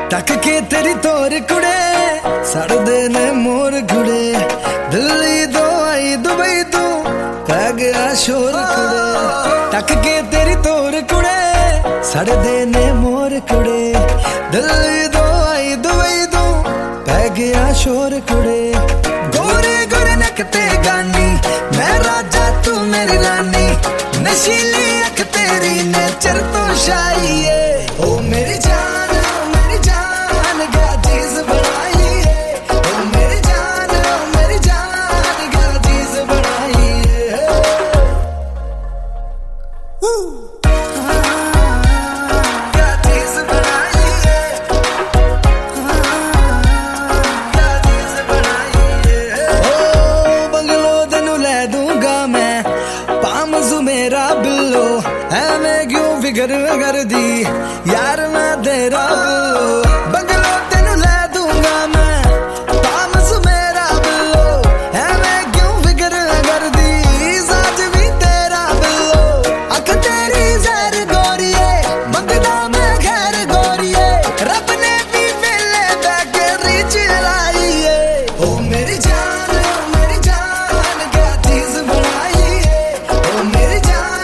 तक के तेरी तोर कुड़े सड़दे ने मोर कुड़े दिल्ली दो आई दुबई तू पै गया शोर कुड़े तक के तेरी तोर कुड़े सड़दे ने मोर कुड़े दिल्ली दो आई दुबई तू पै गया शोर कुड़े गोरे गोरे नखते गानी मैं राजा तू मेरी रानी नशीली अख तेरी नेचर तो शाही है ओ मेरी जान मेरा बिल्लो मैं क्यों फिकर दी यार मैं तेरा बिल्लो बंगलो तेनू ले दूंगा मैं पामस मेरा बिल्लो मैं क्यों फिकर दी साज भी तेरा बिल्लो अख तेरी जहर गोरिए मंगदा मैं खैर गोरिए रब ने भी वेले बैके रिच लाई है ओ मेरी जान क्या चीज बनाई है ओ मेरी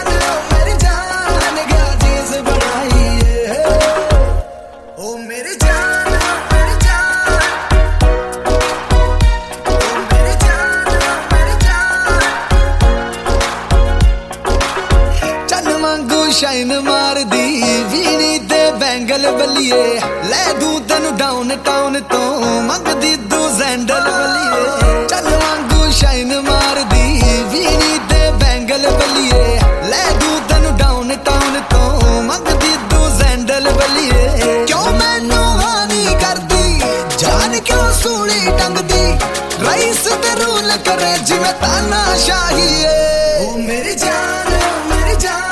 शाइन मार दी वीणी ते बैंगल बलिए ले दू तेनू डाउन टाउन तो मंगदी दू सैंडल बलिए चल वांगू शाइन मार दी वीणी ते बैंगल बलिए ले दू तेनू डाउन टाउन तो मंगदी दू सैंडल बलिए क्यों मैनू हानी कर दी जान क्यों सूली टंग दी रईस ते रूल करे जिवें तानाशाही है ओ मेरी जान